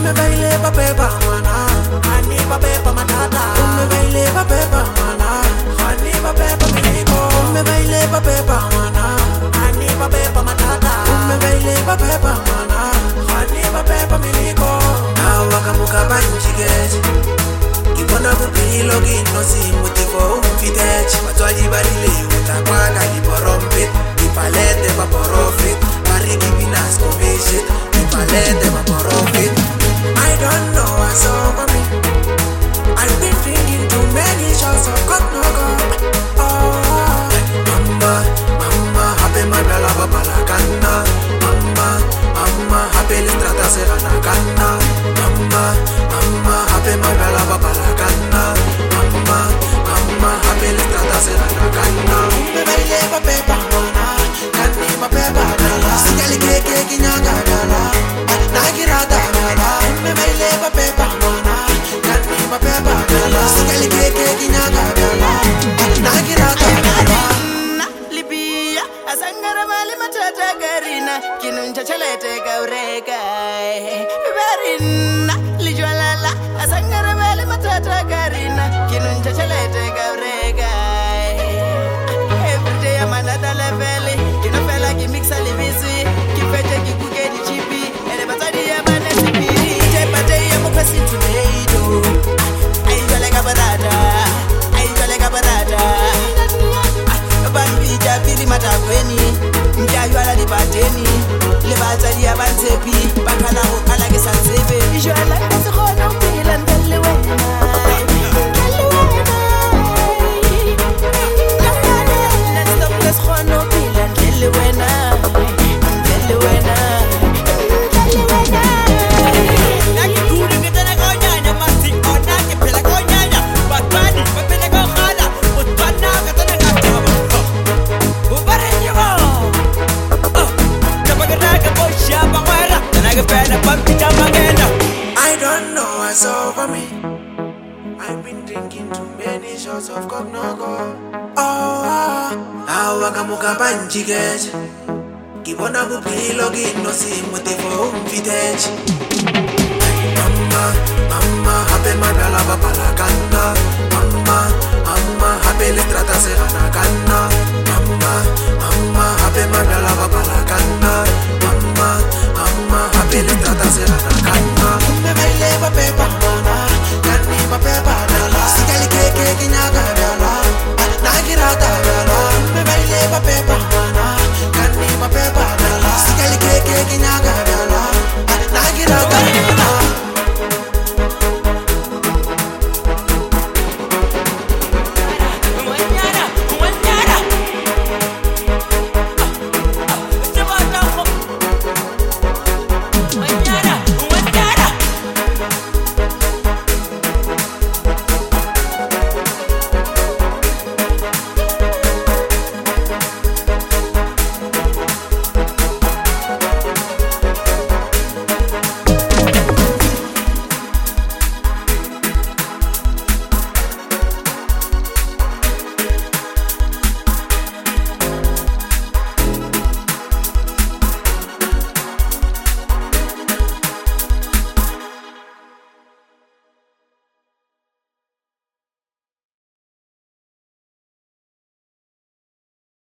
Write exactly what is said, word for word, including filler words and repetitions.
Umme baile pa pepa mana, hani pa pepa matata. Umme baile pa pepa mana, hani pa pepa miliko. Umme baile pa pepa mana, hani pa pepa matata. Umme baile pa pepa mana, hani pa pepa miliko. Nawa kamuka banjikeje, kibona bupilo kino simutifo umfiteje. Batwali barile utakwaka iporompit, ipalete pa porofit, mariki binas kovishit, ipalete pa porofit. I don't know what's over me. I've been drinking too many shots of cup no go. Oh, mama, mama, happy my bella babala canna. Mama, mama, happy listrata serana canna. Mama, mama, happy my bella babala canna. Mama, mama, happy listrata serana canna. Me baile pa pepa mana, canni ma pepa dala. Sigali keke kinyaga dala, nagira dala. Me baile pa pepa mana, canni ma pepa dala. Sigali keke kinyaga dala, nagira dala. Libya, asangara mali matata garina, kinuncha chalete gaurega. Verina, lijwalala, asangara mali matata garina, kinuncha chalete gaurega. Every day I'm another level, kinofela ki mixa libisi, kifete ki kuke di chipi, ene batadi ya bane sipiri, jepate ya mukasi tomato. Ay jwale kabarada, ay jwale kabarada. Bambi jabili matakweni, mjaywala libateni, libatadi ya bansepi, bakala ukala kisansebe. Ijwala kasikona upila ndele wena, ndele wena. Nandok kasikona upila ndele wena, ndele wena, ndele wena. Naki kuri kitana konyanya, masi ona kipela konyanya, batwani mapele kokhala, utwana katana kakaba. I don't know what's over me. I've been drinking too many shots of cup no go. Oh, awa kamuka banjikeje, kibona bupilo kino simutifo umfiteje. Mama, mama, happy my bella babala canna. Mama, mama, happy listrata serana canna. Mama, mama, happy my bella babala canna. Mama, mama, happy listrata serana canna.